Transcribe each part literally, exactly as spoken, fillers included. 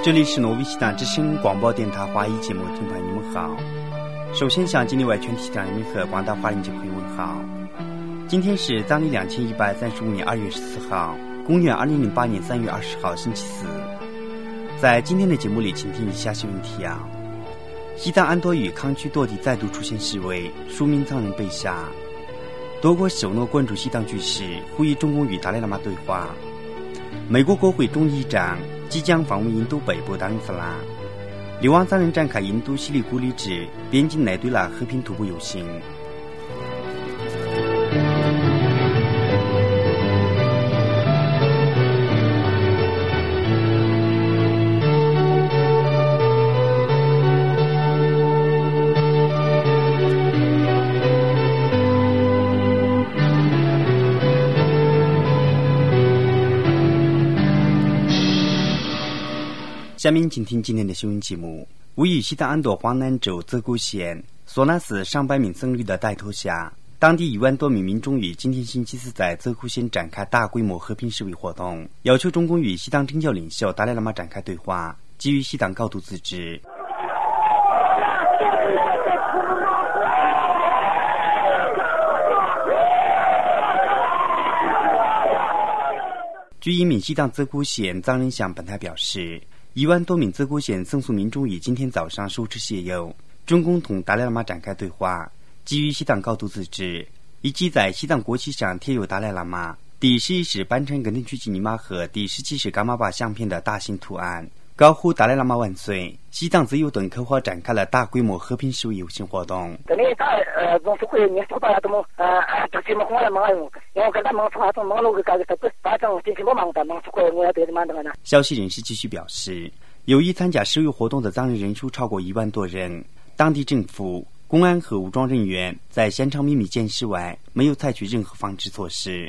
这里是挪威西党之声广播电台华语节目，听朋友们好。首先向境内外全体党人民和广大华人节会问好。今天是藏历两千一百三十五年二月十四号，公元二零零八年三月二十号，星期四。在今天的节目里，请听以下新闻提要：西藏安多与康区多地再度出现示威，数名藏人被杀。多国首脑关注西藏局势，呼吁中共与达赖喇嘛对话。美国国会众议长即将访问印度北部达仁萨拉，流亡藏人展开印度西里古里至边境内对拉和平徒步游行。下面请听今天的新闻节目。位于西藏安多黄南州泽古县索纳寺上百名僧侣的带头下，当地一万多名民众于今天星期四在泽古县展开大规模和平示威活动，要求中共与西藏政教领袖达赖喇嘛展开对话，基于西藏高度自治。据一名西藏泽古县藏人向本台表示，一万多名泽古县僧俗民众于今天早上手持写有中共同达赖喇嘛展开对话，基于西藏高度自治，以及在西藏国旗上贴有达赖喇嘛第十一世班禅根登曲吉尼玛和第十七世噶玛巴相片的大型图案，高呼达赖喇嘛万岁、西藏自由等口号，展开了大规模和平示威游行活动。消息人士继续表示，由于参加示威活动的藏人人数超过一万多人，当地政府、公安和武装人员在现场秘密监视外，没有采取任何防治措施。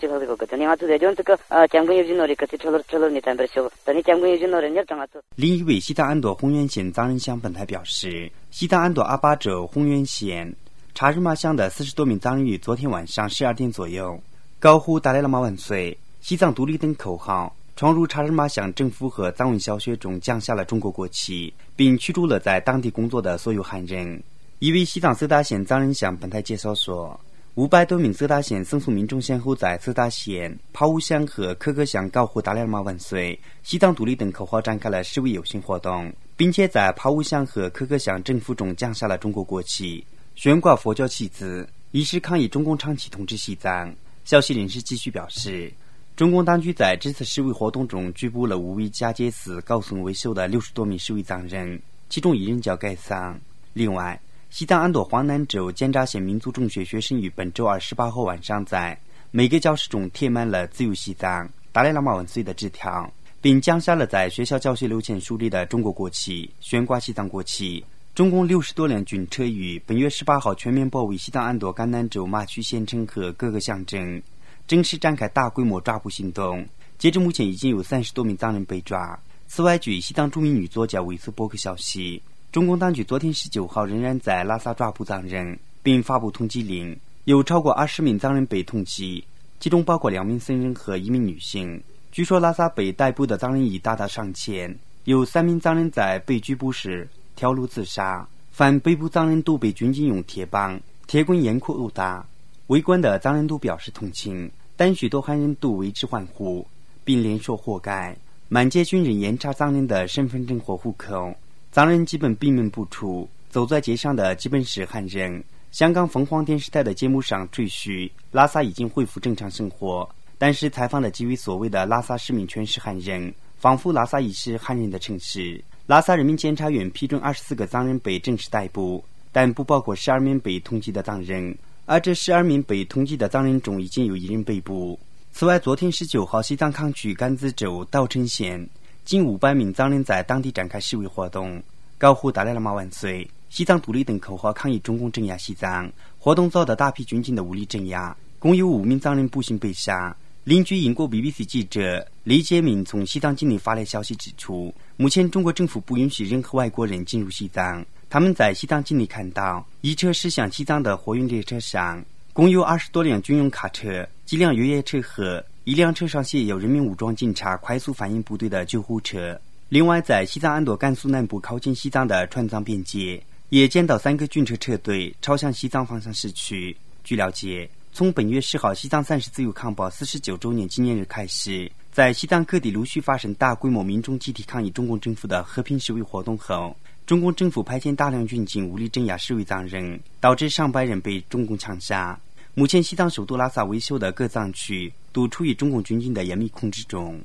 另一位西藏安多宏源县藏人向本台表示，西藏安多阿巴州宏源县查日玛乡的四十多名藏人于昨天晚上十二点左右高呼达赖喇嘛万岁、西藏独立等口号，闯入查日玛乡政府和藏文小学中降下了中国国旗，并驱逐了在当地工作的所有汉人。一位西藏色达县藏人向本台介绍说，五百多名色达县僧俗民众先后在色达县、帕乌乡和可可乡高呼达赖喇嘛万岁、西藏独立等口号，展开了示威游行活动，并且在帕乌乡和可可乡政府中降下了中国国旗，悬挂佛教旗帜，以示抗议中共长期统治西藏。消息人士继续表示，中共当局在这次示威活动中拘捕了五位佳杰寺高僧为首的六十多名示威藏人，其中一人叫盖桑。另外，西藏安多黄南州尖扎县民族中学学生于本周二十八号晚上在每个教室中贴满了自由西藏、达赖喇嘛万岁的纸条，并降下了在学校教学楼前竖立的中国国旗，悬挂西藏国旗。中共六十多辆军车于本月十八号全面包围西藏安多甘南州马曲县城和各个乡镇，正式展开大规模抓捕行动。截至目前，已经有三十多名藏人被抓。此外，据西藏著名女作家维斯伯克消息，中共当局昨天十九号仍然在拉萨抓捕藏人，并发布通缉令，有超过二十名藏人被通缉，其中包括两名僧人和一名女性。据说拉萨被逮捕的藏人已达到上千，有三名藏人在被拘捕时跳楼自杀，凡被捕藏人都被军警用铁棒、铁棍严酷殴打。围观的藏人都表示同情，但许多汉人都为之欢呼，并连说活该。满街军人严查藏人的身份证或户口，藏人基本闭门不出，走在街上的基本是汉人。香港凤凰电视台的节目上吹嘘拉萨已经恢复正常生活，但是采访的几位所谓的拉萨市民全是汉人，仿佛拉萨已是汉人的城市。拉萨人民检察院批准二十四个藏人被正式逮捕，但不包括十二名被通缉的藏人，而这十二名被通缉的藏人中已经有一人被捕。此外，昨天十九号，西藏康区甘孜州稻城县近五百名藏人在当地展开示威活动，高呼达赖喇嘛万岁、西藏独立等口号，抗议中共镇压西藏。活动遭到大批军警的武力镇压，共有五名藏人不幸被杀。邻居英国 B B C 记者李杰明从西藏境内发来消息指出，目前中国政府不允许任何外国人进入西藏。他们在西藏境内看到一车驶向西藏的货运列车上共有二十多辆军用卡车、几辆越野车和一辆车上写有人民武装警察快速反应部队的救护车。 另外，在西藏安朵甘肃南部靠近西藏的川藏边界，也见到三个军车车队朝向西藏方向驶去。据了解，从本月十号西藏三十自由抗暴四十九周年纪念日开始，在西藏各地陆续发生大规模民众集体抗议中共政府的和平示威活动后，中共政府派遣大量军警武力镇压示威藏人，导致上百人被中共枪杀。目前西藏首都拉萨维修的各藏区都处于中共军警的严密控制中。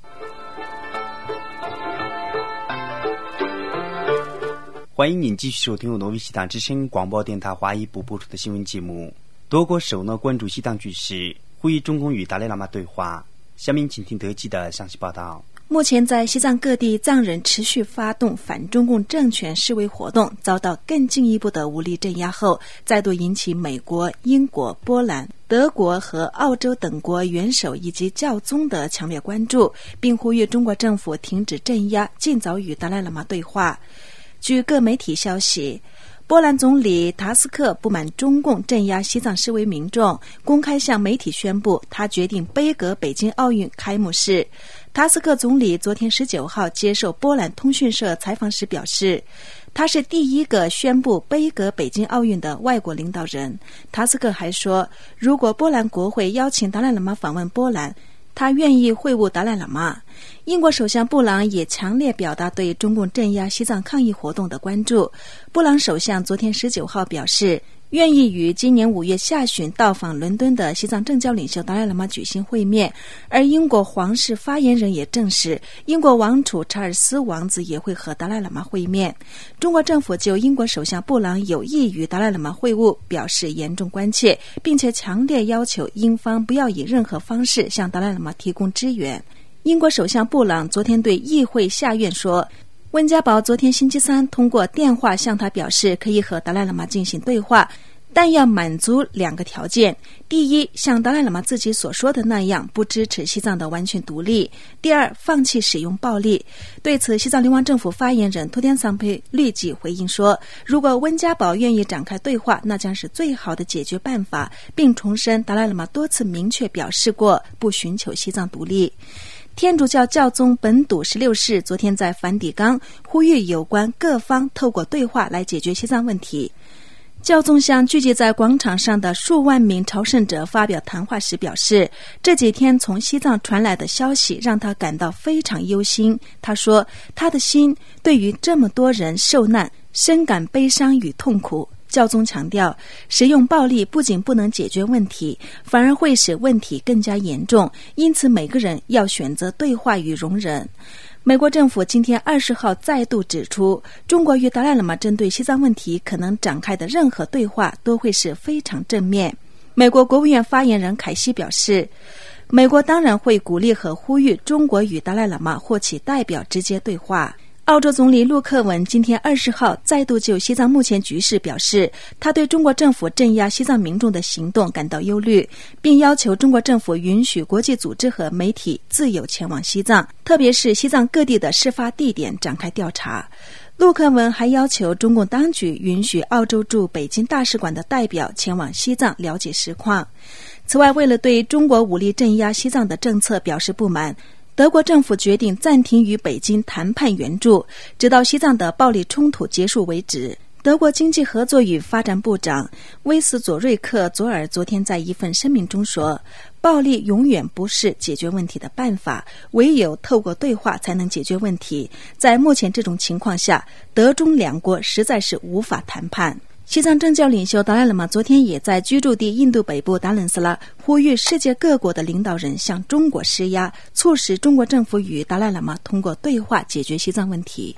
欢迎您继续收听由挪威西藏之声广播电台华语部播出的新闻节目。多国首脑关注西藏局势，呼吁中共与达赖喇嘛对话。下面请听德基的详细报道。 目前在西藏各地，藏人持续发动反中共政权示威活动，遭到更进一步的武力镇压后，再度引起美国、英国、波兰、德国和澳洲等国元首以及教宗的强烈关注，并呼吁中国政府停止镇压，尽早与达赖喇嘛对话。据各媒体消息，波兰总理塔斯克不满中共镇压西藏示威民众，公开向媒体宣布他决定杯葛北京奥运开幕式。塔斯克总理昨天十九号接受波兰通讯社采访时表示，他是第一个宣布杯葛北京奥运的外国领导人。塔斯克还说，如果波兰国会邀请达赖喇嘛访问波兰，他愿意会晤达赖喇嘛。英国首相布朗也强烈表达对中共镇压西藏抗议活动的关注。布朗首相昨天十九号表示，愿意与今年五月下旬到访伦敦的西藏政教领袖达赖喇嘛举行会面。而英国皇室发言人也证实，英国王储查尔斯王子也会和达赖喇嘛会面。中国政府就英国首相布朗有意与达赖喇嘛会晤表示严重关切，并且强烈要求英方不要以任何方式向达赖喇嘛提供支援。英国首相布朗昨天对议会下院说，温家宝昨天星期三通过电话向他表示可以和达赖喇嘛进行对话，但要满足两个条件：第一，像达赖喇嘛自己所说的那样不支持西藏的完全独立；第二，放弃使用暴力。对此，西藏流亡政府发言人托天桑佩立即回应说，如果温家宝愿意展开对话，那将是最好的解决办法，并重申达赖喇嘛多次明确表示过不寻求西藏独立。天主教教宗本笃十六世昨天在梵蒂冈呼吁有关各方透过对话来解决西藏问题。教宗向聚集在广场上的数万名朝圣者发表谈话时表示，这几天从西藏传来的消息让他感到非常忧心。他说，他的心对于这么多人受难深感悲伤与痛苦。教宗强调，使用暴力不仅不能解决问题，反而会使问题更加严重，因此每个人要选择对话与容忍。美国政府今天二十号再度指出，中国与达赖喇嘛针对西藏问题可能展开的任何对话都会是非常正面。美国国务院发言人凯西表示，美国当然会鼓励和呼吁中国与达赖喇嘛或其代表直接对话。澳洲总理陆克文今天二十号再度就西藏目前局势表示，他对中国政府镇压西藏民众的行动感到忧虑，并要求中国政府允许国际组织和媒体自由前往西藏，特别是西藏各地的事发地点展开调查。陆克文还要求中共当局允许澳洲驻北京大使馆的代表前往西藏了解实况。此外，为了对中国武力镇压西藏的政策表示不满，德国政府决定暂停与北京谈判援助，直到西藏的暴力冲突结束为止。德国经济合作与发展部长威斯佐瑞克佐尔昨天在一份声明中说，暴力永远不是解决问题的办法，唯有透过对话才能解决问题。在目前这种情况下，德中两国实在是无法谈判。西藏政教领袖达赖喇嘛昨天也在居住地印度北部达伦斯拉呼吁世界各国的领导人向中国施压，促使中国政府与达赖喇嘛通过对话解决西藏问题。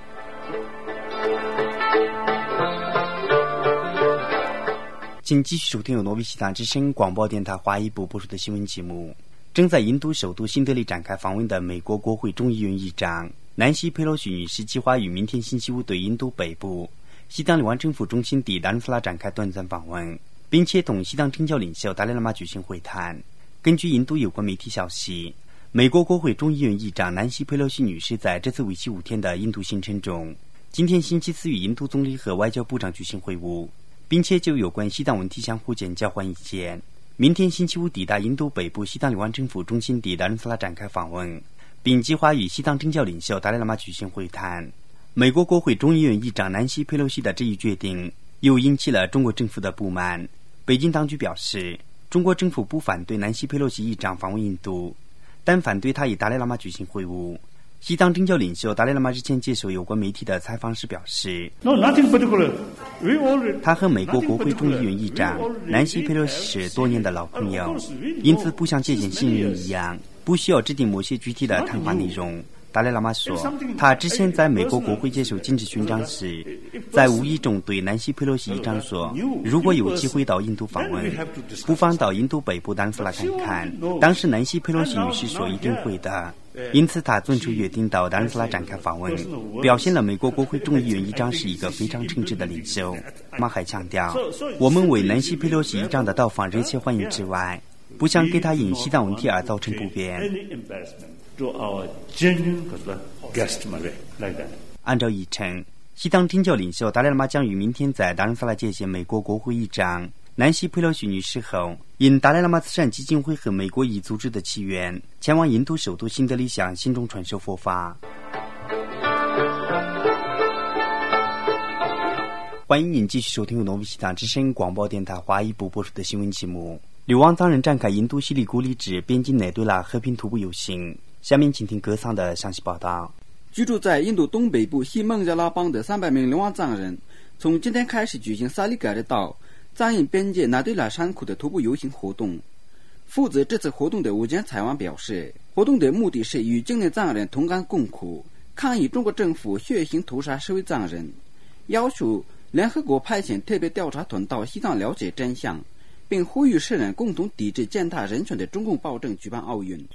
请继续收听由挪威西藏之声广播电台华语部播出的新闻节目。正在印度首都新德里展开访问的美国国会众议院议长南希·佩洛西女士计划于明天星期五对印度北部西藏流亡政府中心地达伦斯拉展开短暂访问，并且同西藏政教领袖达赖喇嘛举行会谈。根据印度有关媒体消息，美国国会众议院议长南希·佩洛西女士在这次为期五天的印度行程中，今天星期四与印度总理和外交部长举行会晤，并且就有关西藏问题相互间交换意见。明天星期五抵达印度北部西藏流亡政府中心地达伦斯拉展开访问， 并计划与西藏政教领袖达赖喇嘛举行会谈。美国国会众议院议长南希·佩洛西的这一决定又引起了中国政府的不满。北京当局表示，中国政府不反对南希·佩洛西议长访问印度，但反对他与达赖喇嘛举行会晤。西藏政教领袖达赖喇嘛日前接受有关媒体的采访时表示， No, nothing particular. We already, 他和美国国会众议院议长南希·佩洛西是多年的老朋友，因此不像接见新人一样，不需要制定某些具体的谈话内容。达赖喇嘛说，他之前在美国国会接受金质勋章时，在无意中对南希·佩洛西议长说，如果有机会到印度访问，不妨到印度北部达兰萨拉看看。当时南希·佩洛西女士说一定会的，因此他遵守约定到达兰萨拉展开访问，表现了美国国会众议院议长是一个非常称职的领袖。马还强调，我们为南希·佩洛西议长的到访热切欢迎之外，不想给他因西藏问题而造成不便。按照议程，西藏政教领袖达赖喇嘛将于明天在达兰萨拉接见美国国会议长南希·佩洛西女士后，因达赖喇嘛慈善基金会和美国一组织的祈愿，前往印度首都新德里向信众传授佛法。欢迎您继续收听由诺维西藏之声广播电台华语部播出的新闻节目。流亡藏人展开印度西里古里至边境内对拉和平徒步游行。下面请听歌桑的详细报道。 居住在印度东北部西孟加拉邦的三百名流亡藏人，从今天开始举行萨里盖尔到藏印边界纳对拉山库的徒步游行活动。负责这次活动的乌间采网表示，活动的目的是与境内藏人同甘共苦，抗议中国政府血腥屠杀十位藏人，要求联合国派遣特别调查团到西藏了解真相，并呼吁世人共同抵制践踏人权的中共暴政举办奥运。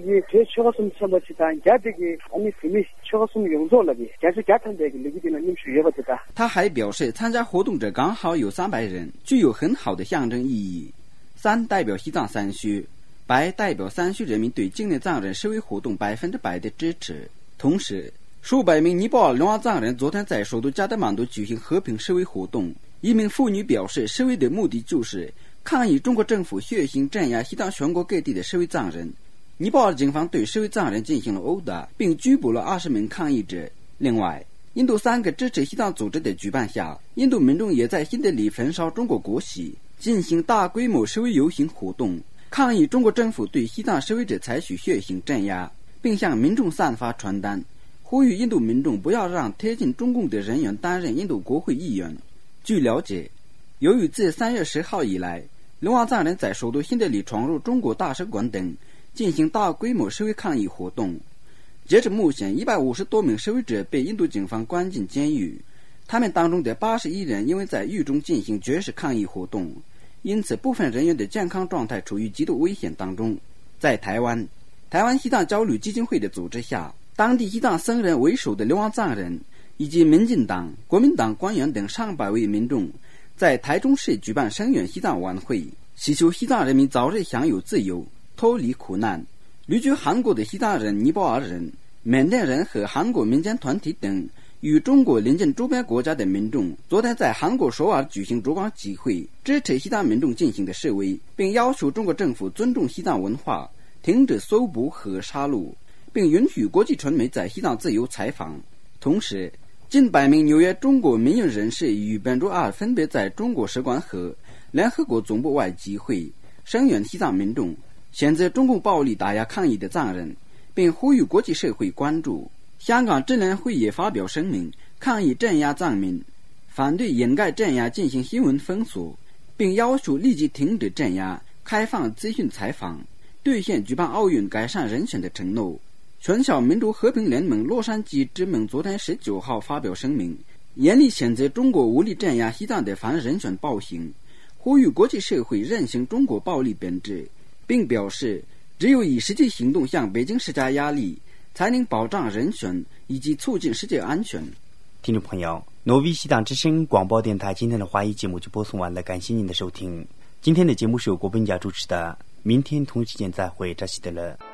他还表示，参加活动者刚好有三百人，具有很好的象征意义。三代表西藏三区，白代表三区人民对境内藏人示威活动百分之百的支持。同时，数百名尼泊尔流亡藏人昨天在首都加德满都举行和平示威活动。一名妇女表示，示威的目的就是抗议中国政府血腥镇压西藏全国各地的示威藏人。尼泊尔警方对示威藏人进行了殴打，并拘捕了二十名抗议者。另外，印度三个支持西藏组织的举办下，印度民众也在新德里焚烧中国国旗，进行大规模示威游行活动，抗议中国政府对西藏示威者采取血腥镇压，并向民众散发传单，呼吁印度民众不要让贴近中共的人员担任印度国会议员。据了解，由于自三月十号以来，流亡藏人在首都新德里闯入中国大使馆等，进行大规模示威抗议活动。截至目前，一百五十多名示威者被印度警方关进监狱，他们当中的八十一人因为在狱中进行绝食抗议活动，因此部分人员的健康状态处于极度危险当中。在台湾，台湾西藏交流基金会的组织下，当地西藏僧人为首的流亡藏人以及民进党、国民党官员等上百位民众在台中市举办声援西藏晚会，祈求西藏人民早日享有自由，脱离苦难。旅居韩国的西藏人、尼泊尔人、缅甸人和韩国民间团体等与中国邻近周边国家的民众昨天在韩国首尔举行烛光集会，支持西藏民众进行的示威，并要求中国政府尊重西藏文化，停止搜捕和杀戮，并允许国际传媒在西藏自由采访。同时，近百名纽约中国民运人士于本周二分别在中国使馆和联合国总部外集会，声援西藏民众，谴责中共暴力打压抗议的藏人，并呼吁国际社会关注。香港支联会也发表声明，抗议镇压藏民，反对掩盖镇压进行新闻封锁，并要求立即停止镇压，开放资讯采访，兑现举办奥运改善人权的承诺。全小民族和平联盟洛杉矶支盟昨天十九号发表声明，严厉谴责中国无力镇压西藏的反人权暴行，呼吁国际社会认清中国暴力本质，并表示只有以实际行动向北京施加压力，才能保障人权以及促进世界安全。 听众朋友，挪威西藏之声广播电台今天的华语节目就播送完了，感谢您的收听。今天的节目是由国本家主持的，明天同一时间再会，扎西德勒。